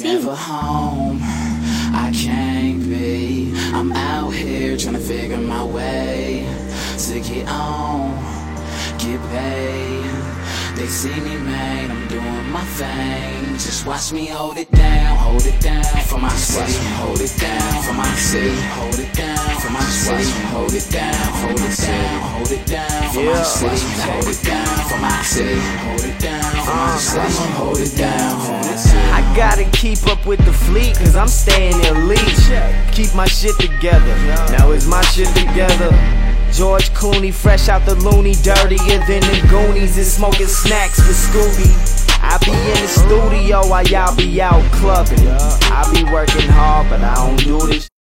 never home, I can't be. I'm out here trying to figure my way to get on, get paid. They see me, man, I'm doing my thing. Just watch me hold it down for my city. Hold it down for my city. Hold it down for my city. Hold it down, hold it down, hold it down for my city. Hold it down for my city. Hold it down for my city. Hold it down for my city. I gotta keep up with the fleet, cause I'm staying elite. Keep my shit together, now is my shit together? George Clooney, fresh out the loony, dirtier than the Goonies, is smoking snacks with Scooby. I be in the studio while y'all be out clubbing. I be working hard, but I don't do this